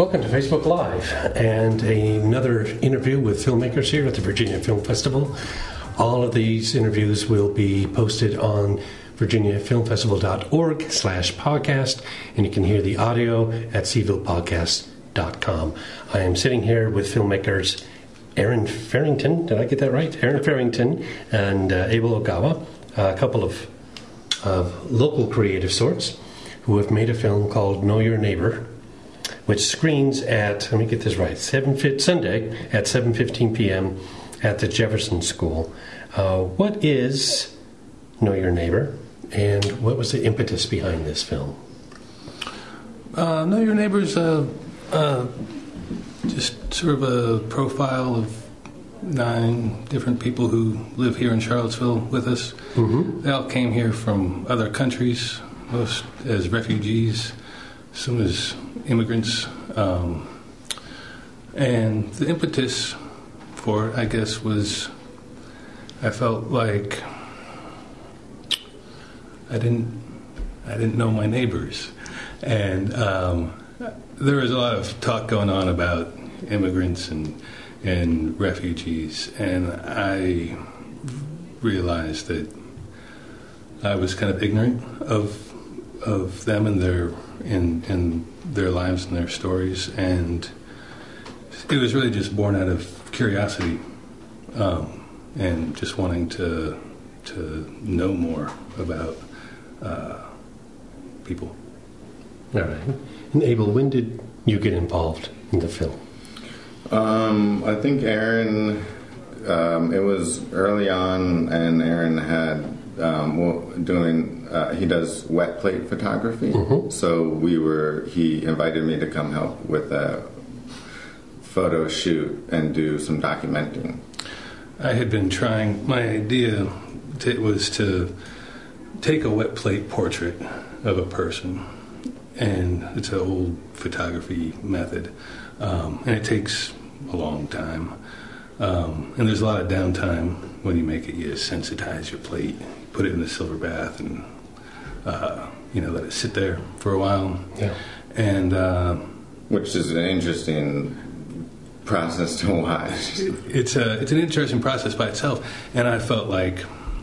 Welcome to Facebook Live and another interview with filmmakers here at the Virginia Film Festival. All of these interviews will be posted on virginiafilmfestival.org/podcast, and you can hear the audio at cvillepodcast.com. I am sitting here with filmmakers Aaron Farrington, did I get that right? Aaron Farrington and Abel Ogawa, a couple of local creative sorts who have made a film called Know Your Neighbor, which screens at, let me get this right, Sunday at 7:15 p.m. at the Jefferson School. What is Know Your Neighbor, and what was the impetus behind this film? Know Your Neighbor is just sort of a profile of 9 different people who live here in Charlottesville with us. Mm-hmm. They all came here from other countries, most as refugees, some as immigrants. And the impetus for it, I guess, was I felt like I didn't know my neighbors. And there was a lot of talk going on about immigrants and refugees, and I realized that I was kind of ignorant of them and their lives and their stories, and it was really just born out of curiosity and just wanting to know more about people. All right. And Abel, when did you get involved in the film? I think Aaron, it was early on, and Aaron had he does wet plate photography. Mm-hmm. So he invited me to come help with a photo shoot and do some documenting. I had been trying, my idea was to take a wet plate portrait of a person, and it's an old photography method, and it takes a long time, and there's a lot of downtime when you make it. You sensitize your plate, put it in the silver bath, and let it sit there for a while. Yeah. And which is an interesting process to watch. It's an interesting process by itself, and I felt like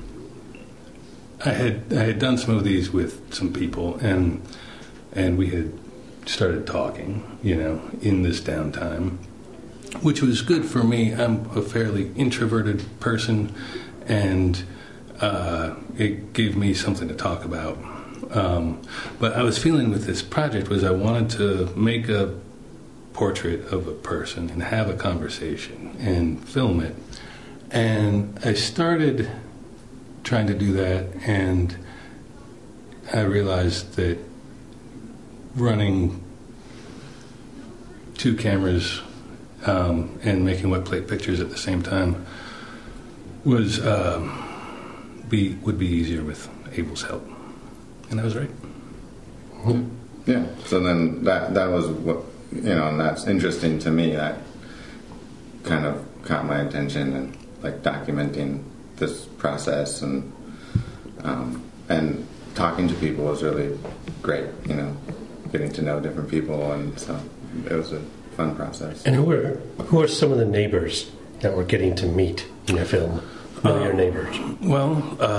I had done some of these with some people, and we had started talking, in this downtime, which was good for me. I'm a fairly introverted person, and it gave me something to talk about. But I was feeling with this project was I wanted to make a portrait of a person and have a conversation and film it. And I started trying to do that, and I realized that running 2 cameras and making wet plate pictures at the same time would be easier with Abel's help, and I was right. Mm-hmm. Yeah. So then that was what and that's interesting to me. That kind of caught my attention, and like documenting this process and talking to people was really great. Getting to know different people, and so it was a fun process. And who are some of the neighbors that we're getting to meet in your film? Know Your Neighbors. Well,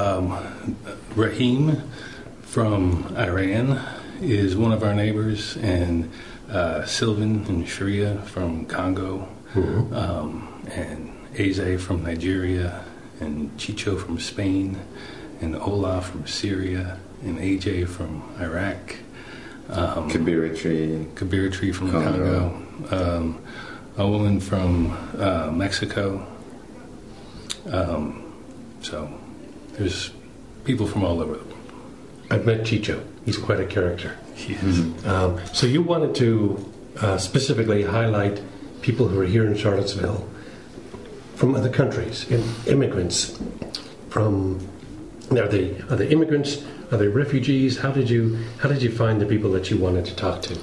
Rahim from Iran is one of our neighbors, and Sylvan and Sharia from Congo, mm-hmm. And Eze from Nigeria, and Chicho from Spain, and Ola from Syria, and AJ from Iraq. Kabira Tree from Congo. A woman from Mexico. So there's people from all over the world. I've met Chicho. He's quite a character. He is. Mm-hmm. So you wanted to specifically highlight people who are here in Charlottesville from other countries, immigrants from. Are they immigrants? Are they refugees? How did you find the people that you wanted to talk to?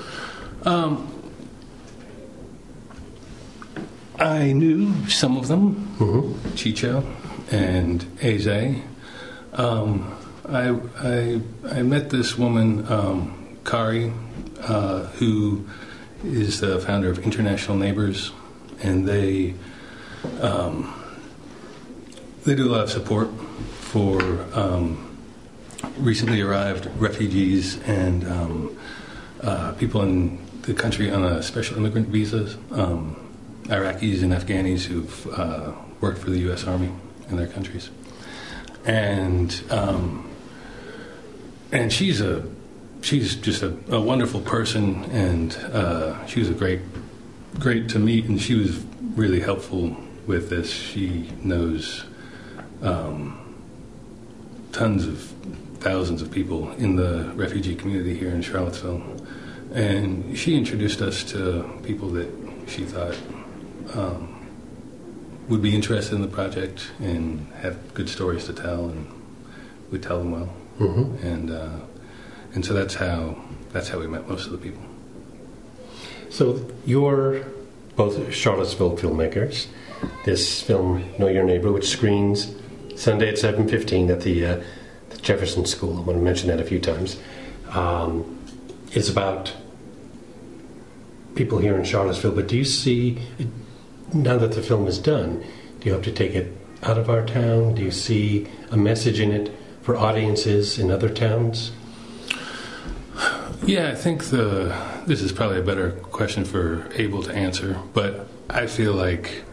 I knew some of them, mm-hmm. Chicho and Eze. I met this woman, Kari, who is the founder of International Neighbors, and they do a lot of support for recently arrived refugees and people in the country on special immigrant visas, Iraqis and Afghanis who've worked for the U.S. Army in their countries. And she's just a wonderful person, and she was great to meet, and she was really helpful with this. She knows thousands of people in the refugee community here in Charlottesville, and she introduced us to people that she thought would be interested in the project and have good stories to tell, and would tell them well. Mm-hmm. And so that's how we met most of the people. So you're both Charlottesville filmmakers. This film, Know Your Neighbor, which screens Sunday at 7:15 at the Jefferson School, I want to mention that a few times, is about people here in Charlottesville. But do you see, now that the film is done, do you hope to take it out of our town? Do you see a message in it for audiences in other towns? Yeah, I think this is probably a better question for Abel to answer, but I feel like,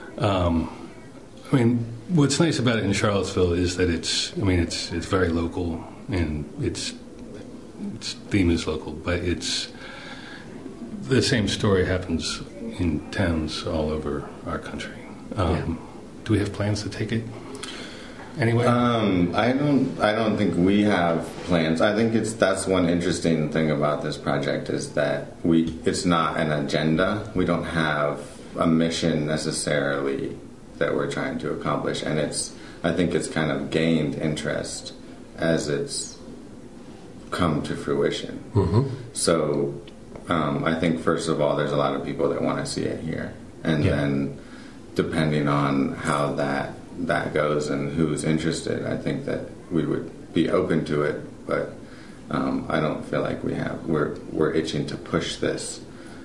what's nice about it in Charlottesville is that it's very local, and its theme is local, but it's the same story happens in towns all over our country. Do we have plans to take it anyway? I don't think we have plans. I think that's one interesting thing about this project is that it's not an agenda. We don't have a mission necessarily that we're trying to accomplish, and I think it's kind of gained interest as it's come to fruition. Mm-hmm. So I think first of all, there's a lot of people that want to see it here, and then depending on how that goes and who's interested, I think that we would be open to it, but I don't feel like we're itching to push this,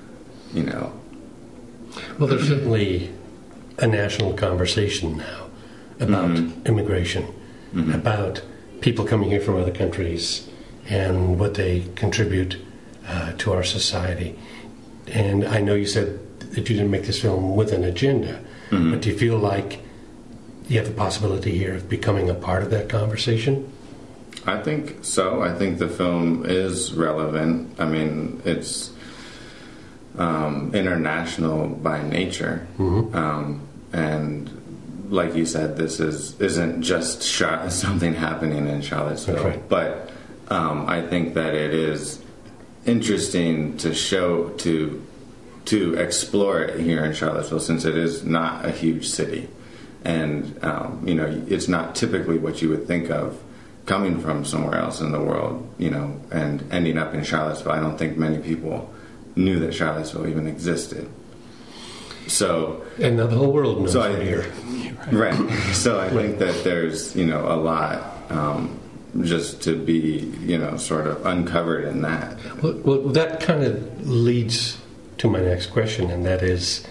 Well, there's certainly a national conversation now about immigration, about people coming here from other countries and what they contribute to our society. And I know you said that you didn't make this film with an agenda, but do you feel like you have the possibility here of becoming a part of that conversation? I think so. I think the film is relevant. I mean, it's international by nature. And like you said, this isn't just something happening in Charlottesville. That's right. But I think that it is interesting to show, to explore it here in Charlottesville, since it is not a huge city. And, it's not typically what you would think of coming from somewhere else in the world, and ending up in Charlottesville. I don't think many people knew that Charlottesville even existed. So, and now the whole world knows we're here. Right. So I think that there's, a lot just to be, sort of uncovered in that. Well, that kind of leads to my next question, and that is,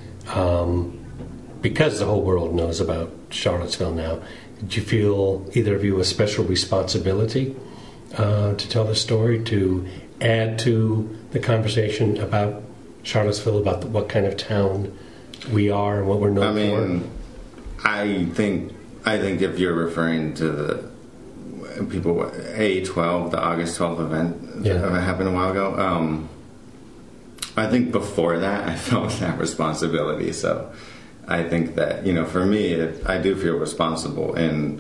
because the whole world knows about Charlottesville now, did you feel, either of you, a special responsibility to tell the story, to add to the conversation about Charlottesville, about what kind of town we are and what we're known for? I think if you're referring to the people, A12, the August 12th event that happened a while ago, I think before that I felt that responsibility. So I think that, for me, I do feel responsible in,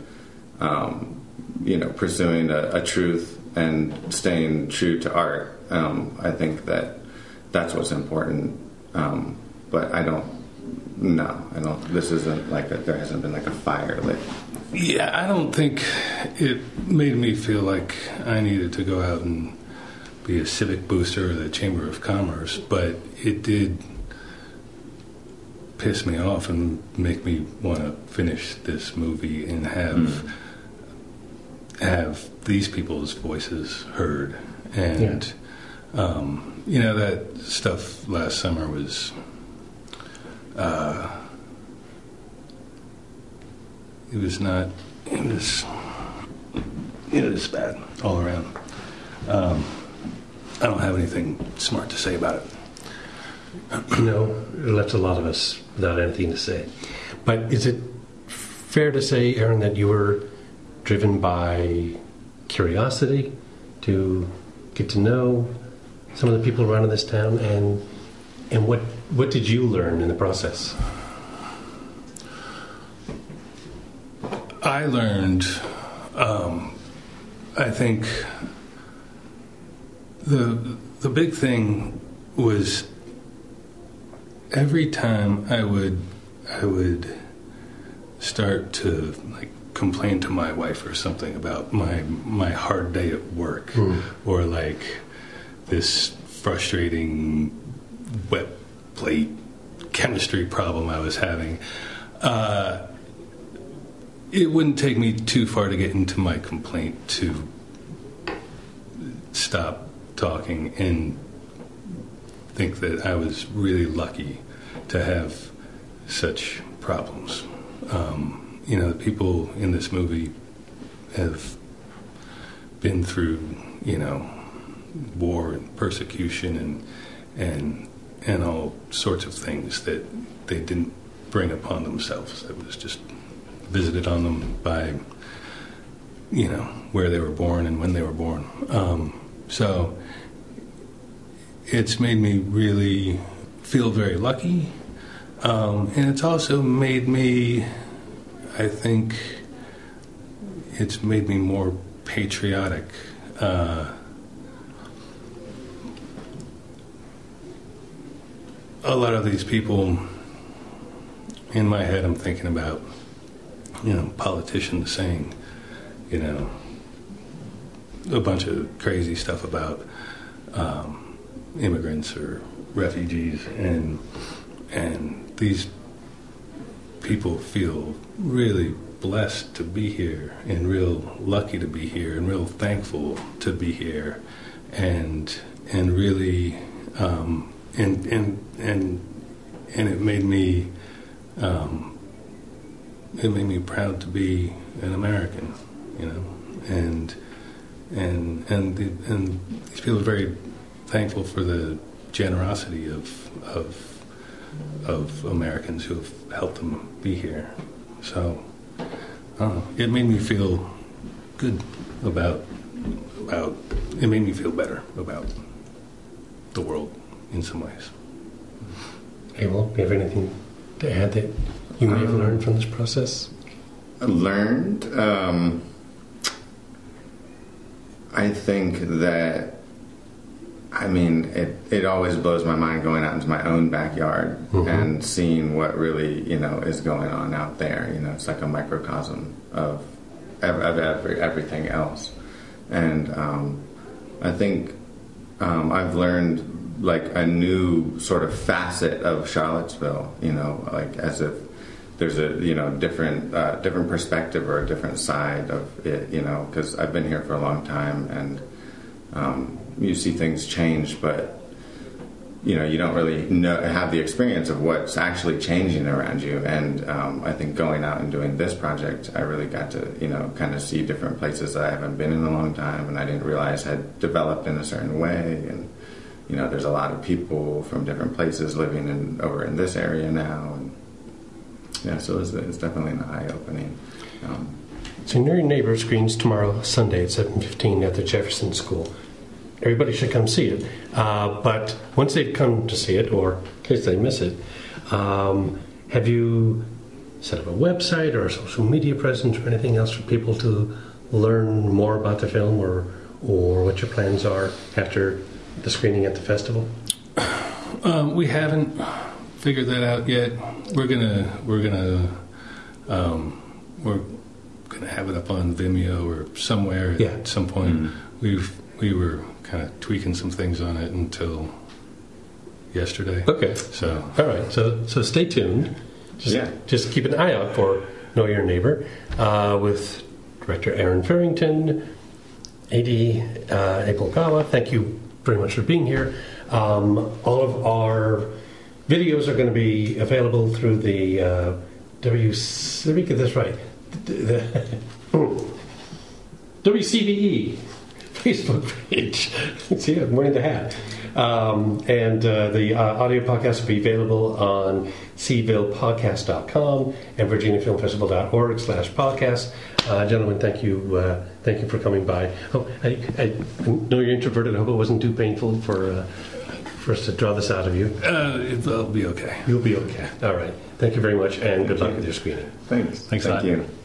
pursuing a truth and staying true to art. I think that's what's important. But I don't, this isn't like there hasn't been like a fire lit. Yeah, I don't think it made me feel like I needed to go out and be a civic booster of the Chamber of Commerce, but it did piss me off and make me want to finish this movie and have these people's voices heard. And That stuff last summer was it was not. It was bad all around. I don't have anything smart to say about it. It left a lot of us without anything to say. But is it fair to say, Aaron, that you were driven by curiosity to get to know some of the people around in this town, and what did you learn in the process? I learned, I think, the big thing was every time I would start to complain to my wife or something about my hard day at work, or this frustrating wet plate chemistry problem I was having. It wouldn't take me too far to get into my complaint to stop talking and think that I was really lucky to have such problems. The people in this movie have been through, war and persecution and all sorts of things that they didn't bring upon themselves. It was just visited on them by, where they were born and when they were born. So it's made me really feel very lucky. And it's also made me, I think, it's made me more patriotic. A lot of these people, in my head, I'm thinking about, politicians saying, a bunch of crazy stuff about immigrants or refugees, and these people feel really blessed to be here and real lucky to be here and real thankful to be here, and really and it made me proud to be an American, and these people are very thankful for the generosity of Americans who have helped them be here. So it made me feel good about it made me feel better about the world in some ways. Abel, do you have anything to add that you may have learned from this process? Learned? I think that, it always blows my mind going out into my own backyard and seeing what really, is going on out there. It's like a microcosm of everything else. And I think I've learned a new sort of facet of Charlottesville, as if there's a different perspective or a different side of it, because I've been here for a long time, and you see things change, but you don't really have the experience of what's actually changing around you. And I think going out and doing this project, I really got to kind of see different places that I haven't been in a long time, and I didn't realize had developed in a certain way. And there's a lot of people from different places living over in this area now, and so it's definitely an eye-opening. So Near Your Neighbor screens tomorrow, Sunday at 7:15 at the Jefferson School. Everybody should come see it. But once they've come to see it, or in case they miss it, have you set up a website or a social media presence or anything else for people to learn more about the film, or what your plans are after the screening at the festival? We haven't figured that out yet. We're gonna have it up on Vimeo or somewhere at some point. We were kind of tweaking some things on it until yesterday. Okay. So all right. So stay tuned. Just keep an eye out for Know Your Neighbor with director Aaron Farrington, AD Abel Gawa. Thank you very much for being here. All of our videos are going to be available through the let me get this right. The WCVE Facebook page. See, I'm wearing the hat. And the audio podcast will be available on cvillpodcast.com and virginiafilmfestival.org/podcast. Gentlemen, thank you for coming by. Oh, I know you're introverted. I hope it wasn't too painful for us to draw this out of you. It'll be okay. You'll be okay. All right. Thank you very much, and good luck with your screening. Thanks. Thank you.